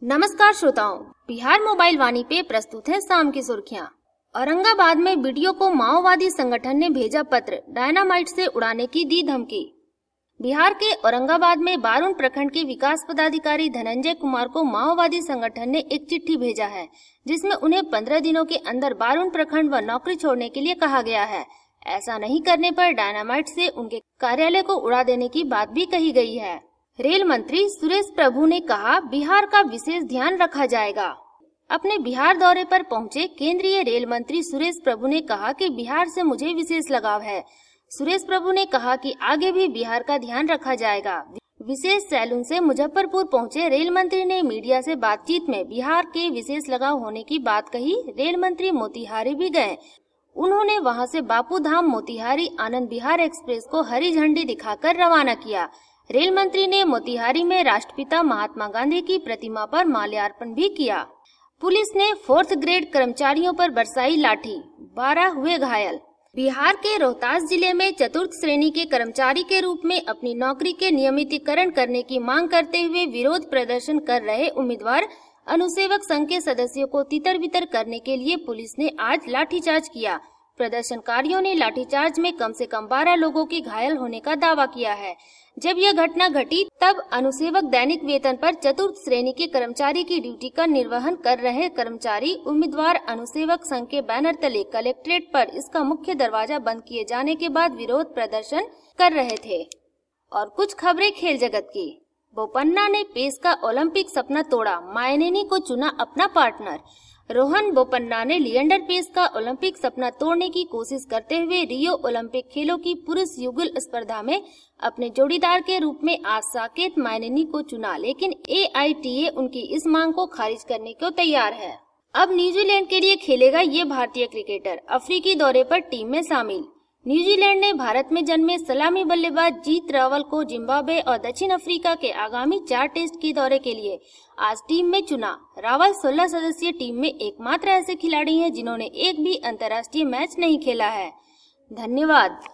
नमस्कार श्रोताओं, बिहार मोबाइल वाणी पे प्रस्तुत है शाम की सुर्खियां। औरंगाबाद में वीडियो को माओवादी संगठन ने भेजा पत्र, डायनामाइट से उड़ाने की दी धमकी। बिहार के औरंगाबाद में बारून प्रखंड के विकास पदाधिकारी धनंजय कुमार को माओवादी संगठन ने एक चिट्ठी भेजा है, जिसमें उन्हें 15 दिनों के अंदर बारून प्रखंड व नौकरी छोड़ने के लिए कहा गया है। ऐसा नहीं करने पर डायनामाइट से उनके कार्यालय को उड़ा देने की बात भी कही गई है। रेल मंत्री सुरेश प्रभु ने कहा, बिहार का विशेष ध्यान रखा जाएगा। अपने बिहार दौरे पर पहुंचे केंद्रीय रेल मंत्री सुरेश प्रभु ने कहा कि बिहार से मुझे विशेष लगाव है। सुरेश प्रभु ने कहा कि आगे भी बिहार का ध्यान रखा जाएगा। विशेष सैलून से मुजफ्फरपुर पहुंचे रेल मंत्री ने मीडिया से बातचीत में बिहार के विशेष लगाव होने की बात कही। रेल मंत्री मोतिहारी भी गए। उन्होंने वहां से बापू धाम मोतिहारी आनंद विहार एक्सप्रेस को हरी झंडी दिखाकर रवाना किया। रेल मंत्री ने मोतिहारी में राष्ट्रपिता महात्मा गांधी की प्रतिमा पर माल्यार्पण भी किया। पुलिस ने 4th ग्रेड कर्मचारियों पर बरसाई लाठी, 12 हुए घायल। बिहार के रोहतास जिले में 4th श्रेणी के कर्मचारी के रूप में अपनी नौकरी के नियमितीकरण करने की मांग करते हुए विरोध प्रदर्शन कर रहे उम्मीदवार अनुसेवक संघ के सदस्यों को तितर-बितर करने के लिए पुलिस ने आज लाठीचार्ज किया। प्रदर्शनकारियों ने लाठीचार्ज में कम से कम 12 लोगों के घायल होने का दावा किया है। जब यह घटना घटी तब अनुसेवक दैनिक वेतन पर 4th श्रेणी के कर्मचारी की ड्यूटी का निर्वहन कर रहे कर्मचारी उम्मीदवार अनुसेवक संघ के बैनर तले कलेक्ट्रेट पर इसका मुख्य दरवाजा बंद किए जाने के बाद विरोध प्रदर्शन कर रहे थे। और कुछ खबरें खेल जगत की। बोपन्ना ने पेस का ओलंपिक सपना तोड़ा, मायनेनी को चुना अपना पार्टनर। रोहन बोपन्ना ने लिएंडर पेस का ओलंपिक सपना तोड़ने की कोशिश करते हुए रियो ओलंपिक खेलों की पुरुष युगल स्पर्धा में अपने जोड़ीदार के रूप में आज साकेत मायनेनी को चुना, लेकिन AITA उनकी इस मांग को खारिज करने को तैयार है। अब न्यूजीलैंड के लिए खेलेगा ये भारतीय क्रिकेटर, अफ्रीकी दौरे पर टीम में शामिल। न्यूजीलैंड ने भारत में जन्मे सलामी बल्लेबाज जीत रावल को जिम्बाब्वे और दक्षिण अफ्रीका के आगामी 4 टेस्ट के दौरे के लिए आज टीम में चुना। रावल 16 सदस्यीय टीम में एकमात्र ऐसे खिलाड़ी हैं जिन्होंने एक भी अंतर्राष्ट्रीय मैच नहीं खेला है। धन्यवाद।